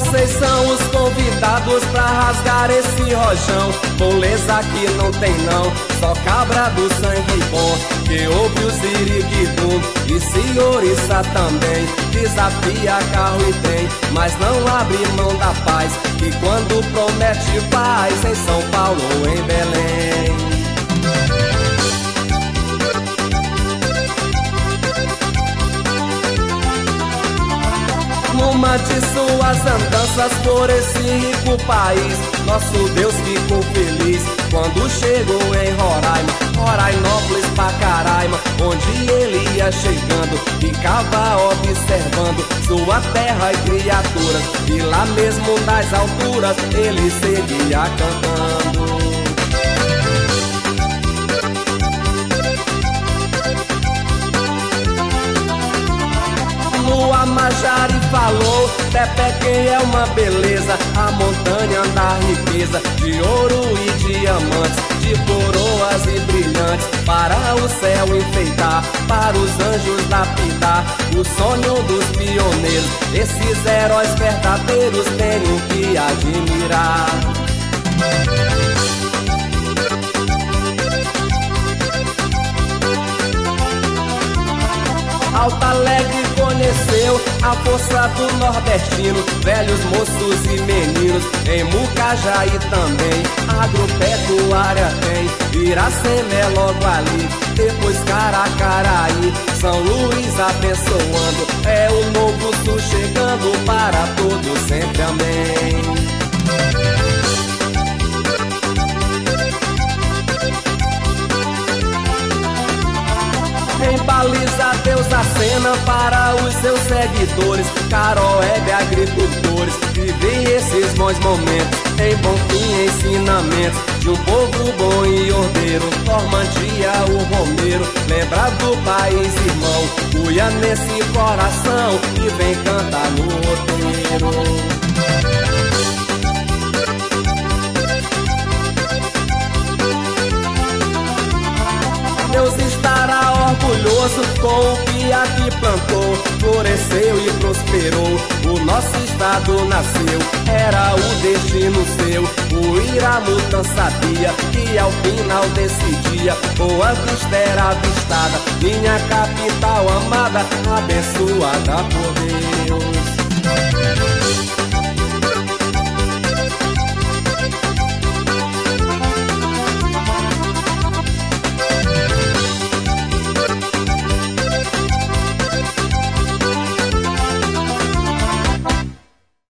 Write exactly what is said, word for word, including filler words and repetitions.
Vocês são os convidados pra rasgar esse rojão. Moleza que não tem não, só cabra do sangue bom, que ouve o siriguidum e se oriça também. Desafia carro e tem, mas não abre mão da paz, que quando promete paz em São Paulo ou em Belém. Numa de suas andanças por esse rico país, nosso Deus ficou feliz quando chegou em Roraima, Rorainópolis, Pacaraima, onde ele ia chegando, ficava observando sua terra e criaturas, e lá mesmo nas alturas ele seguia cantando. O Amajari falou, Tepequém é uma beleza, a montanha da riqueza, de ouro e diamantes, de coroas e brilhantes, para o céu enfeitar, para os anjos lapidar, o sonho dos pioneiros, esses heróis verdadeiros tenho que admirar. Alto Alegre conheceu a força do nordestino, velhos moços e meninos, em Mucajaí também, agropecuária tem, Iracema é logo ali, depois Caracaraí, São Luís abençoando, é o novo sul chegando para todos sempre, amém. Em Baliza Deus acena para os seus seguidores, Caroebe agricultores, vivem esses bons momentos, em Bonfim ensinamentos, de um povo bom e ordeiro, Normandia o Romeiro, lembra do país irmão, cuia nesse coração e vem cantar no roteiro. Deus estará orgulhoso com o que aqui plantou, floresceu e prosperou, o nosso estado nasceu, era o destino seu, o Iramutã sabia que ao final desse dia, Boa Vista era avistada, minha capital amada, abençoada por Deus.